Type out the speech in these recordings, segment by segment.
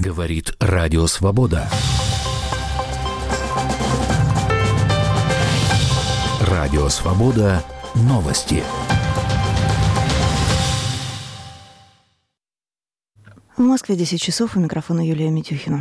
Говорит Радио Свобода. Радио Свобода. Новости. В Москве 10 часов. У микрофона Юлия Митюхина.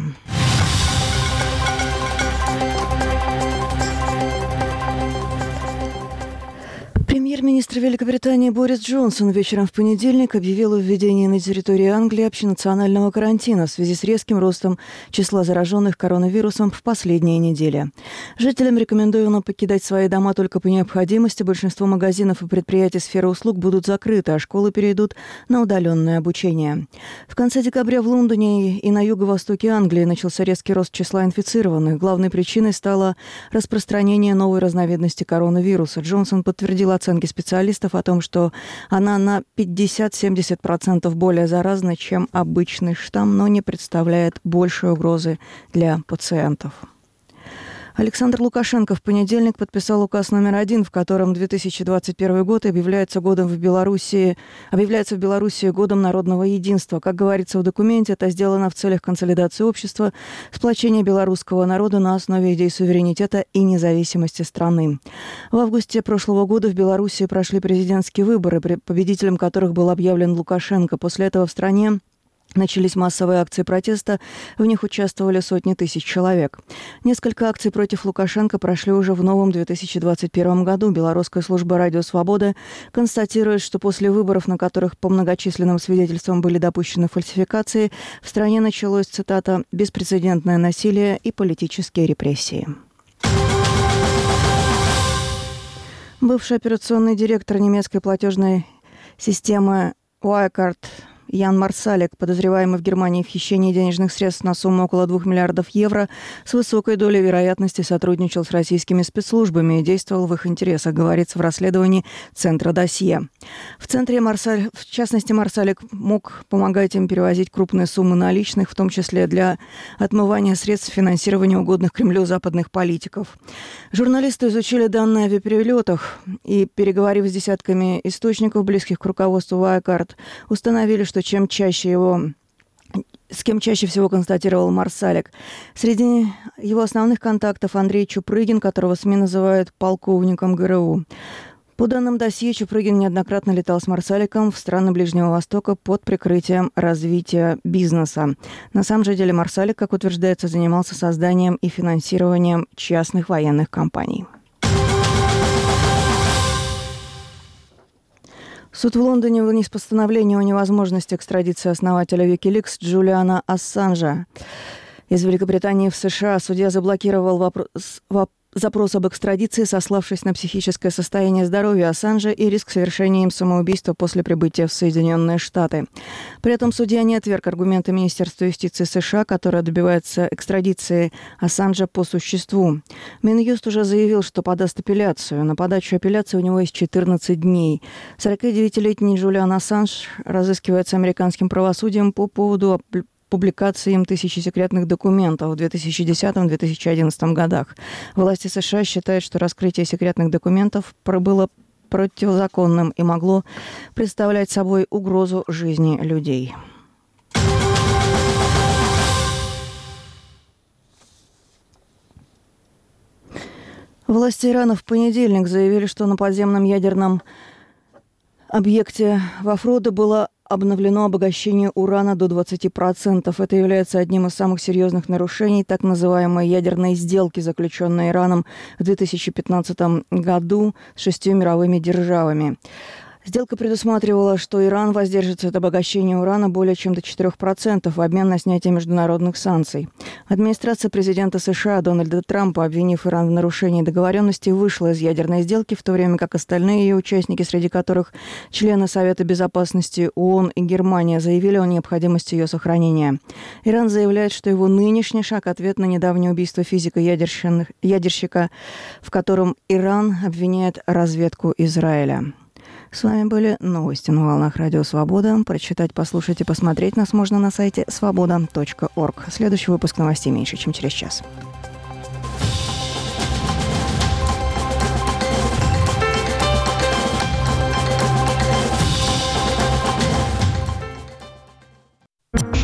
Премьер-министр Великобритании Борис Джонсон вечером в понедельник объявил о введении на территории Англии общенационального карантина в связи с резким ростом числа зараженных коронавирусом в последние недели. Жителям рекомендовано покидать свои дома только по необходимости. Большинство магазинов и предприятий сферы услуг будут закрыты, а школы перейдут на удаленное обучение. В конце декабря в Лондоне и на юго-востоке Англии начался резкий рост числа инфицированных. Главной причиной стало распространение новой разновидности коронавируса. Джонсон подтвердил оценки специалистов о том, что она на 50-70% более заразна, чем обычный штамм, но не представляет большей угрозы для пациентов. Александр Лукашенко в понедельник подписал указ номер 1, в котором 2021 год объявляется в Белоруссии годом народного единства. Как говорится в документе, это сделано в целях консолидации общества, сплочения белорусского народа на основе идей суверенитета и независимости страны. В августе прошлого года в Белоруссии прошли президентские выборы, победителем которых был объявлен Лукашенко. После этого в стране начались массовые акции протеста, в них участвовали сотни тысяч человек. Несколько акций против Лукашенко прошли уже в новом 2021 году. Белорусская служба «Радио Свобода» констатирует, что после выборов, на которых по многочисленным свидетельствам были допущены фальсификации, в стране началось, цитата, «беспрецедентное насилие и политические репрессии». Бывший операционный директор немецкой платежной системы Wirecard Ян Марсалик, подозреваемый в Германии в хищении денежных средств на сумму около 2 миллиардов евро, с высокой долей вероятности сотрудничал с российскими спецслужбами и действовал в их интересах, говорится в расследовании Центра досье. В частности, Марсалик мог помогать им перевозить крупные суммы наличных, в том числе для отмывания средств финансирования угодных Кремлю западных политиков. Журналисты изучили данные о авиаперелетах и, переговорив с десятками источников, близких к руководству Wirecard, установили, что с кем чаще всего констатировал Марсалик. Среди его основных контактов Андрей Чупрыгин, которого СМИ называют полковником ГРУ. По данным досье, Чупрыгин неоднократно летал с Марсаликом в страны Ближнего Востока под прикрытием развития бизнеса. На самом же деле Марсалик, как утверждается, занимался созданием и финансированием частных военных компаний. Суд в Лондоне вынес постановление о невозможности экстрадиции основателя Wikileaks Джулиана Ассанжа из Великобритании в США. Судья заблокировал запрос об экстрадиции, сославшись на психическое состояние здоровья Ассанжа и риск совершения им самоубийства после прибытия в Соединенные Штаты. При этом судья не отверг аргументы Министерства юстиции США, которое добивается экстрадиции Ассанжа по существу. Минюст уже заявил, что подаст апелляцию. На подачу апелляции у него есть 14 дней. 49-летний Джулиан Ассанж разыскивается американским правосудием по поводу публикации им тысячи секретных документов в 2010-2011 годах. Власти США считают, что раскрытие секретных документов было противозаконным и могло представлять собой угрозу жизни людей. Власти Ирана в понедельник заявили, что на подземном ядерном объекте во Фродо было обновлено обогащение урана до 20%. Это является одним из самых серьезных нарушений так называемой ядерной сделки, заключенной Ираном в 2015 году с 6 мировыми державами. Сделка предусматривала, что Иран воздержится от обогащения урана более чем до 4% в обмен на снятие международных санкций. Администрация президента США Дональда Трампа, обвинив Иран в нарушении договоренности, вышла из ядерной сделки, в то время как остальные ее участники, среди которых члены Совета безопасности ООН и Германия, заявили о необходимости ее сохранения. Иран заявляет, что его нынешний шаг – ответ на недавнее убийство физика-ядерщика, в котором Иран обвиняет разведку Израиля. С вами были новости на волнах Радио Свобода. Прочитать, послушать и посмотреть нас можно на сайте svoboda.org. Следующий выпуск новостей меньше, чем через час.